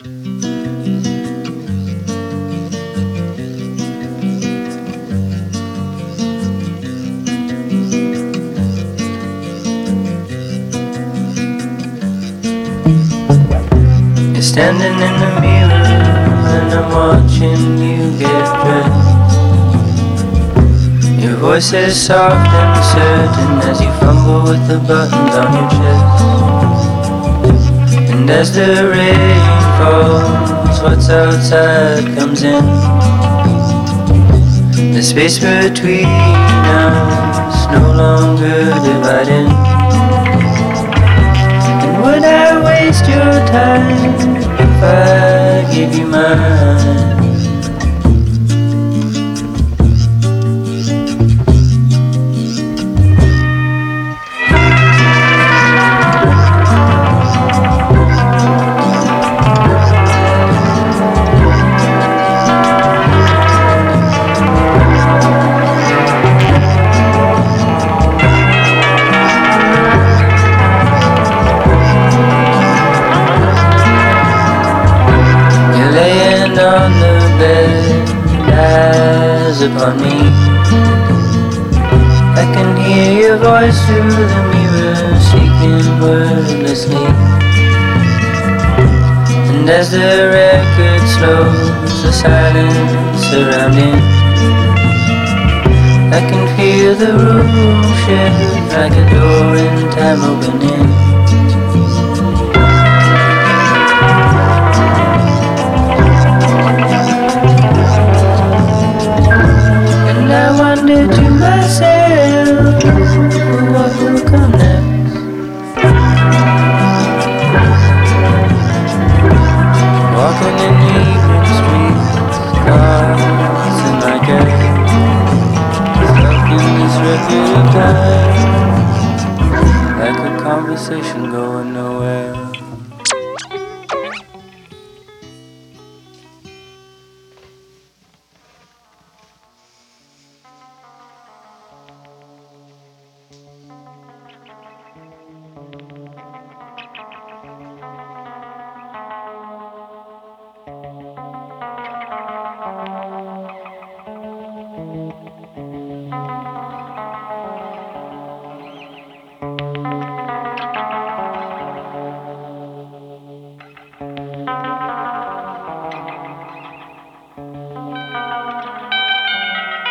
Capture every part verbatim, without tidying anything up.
You're standing in the mirror and I'm watching you get dressed. Your voice is soft and certain as you fumble with the buttons on your chest. And as the rain falls, what's outside comes in. The space between us no longer dividing. And would I waste your time if I give you mine? On the bed, eyes upon me. I can hear your voice through the mirror, speaking wordlessly. And as the record slows, the silence surrounding, I can feel the room shift like a door in time opening. I wonder to myself, what will come next? Walking in the evening streets, cars in my gate, stuck in this record of time, like a conversation going nowhere.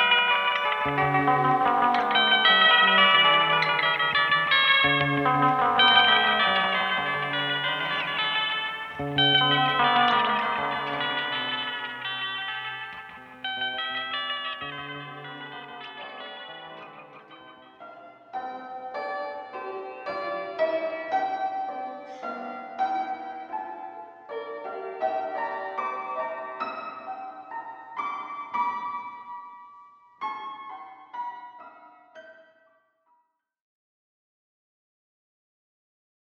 Thank you.